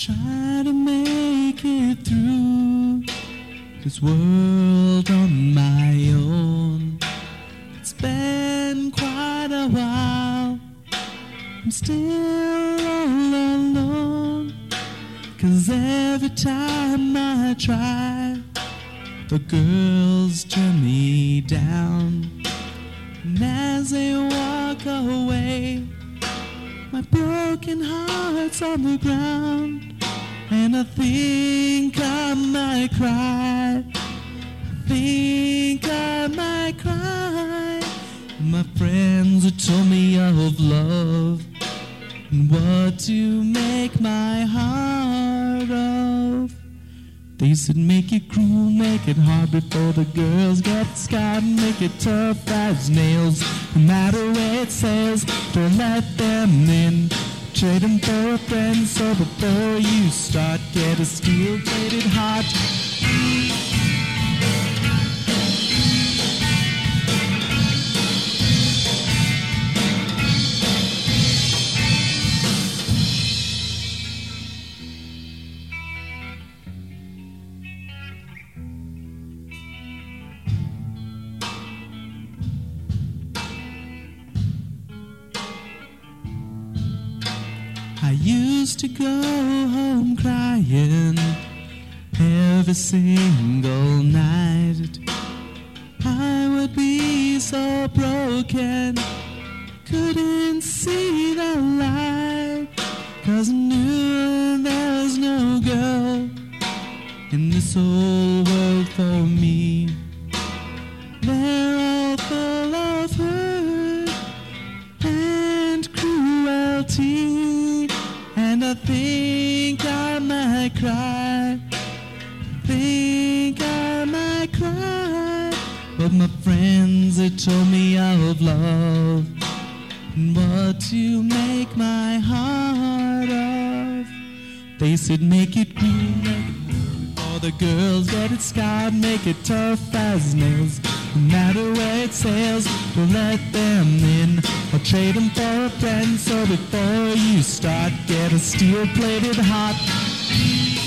try to make it through this world on my own. It's been quite a while, I'm still all alone, 'cause every time I try, the girls turn me down. And as they walk away, my broken heart's on the ground. And I think I might cry, I think I might cry. My friends have told me of love and what to make my heart of. They said make it cruel, make it hard before the girls get scarred, make it tough as nails, no matter where it sails, don't let them in. Trade them for a friend, so before you start, get a steel-plated heart. I used to go home crying every single night. I would be so broken, couldn't see the light, 'cause I knew there was no girl in this whole world for me. They're all full of hurt and cruelty, and I think I might cry, think I might cry. But my friends, they told me of love and what to make my heart of. They said make it cruel, make it before the girls get it scarred, make it tough as nails, no matter where it sails, don't let them in. I'll trade them for a friend, so before you start, get a steel-plated heart.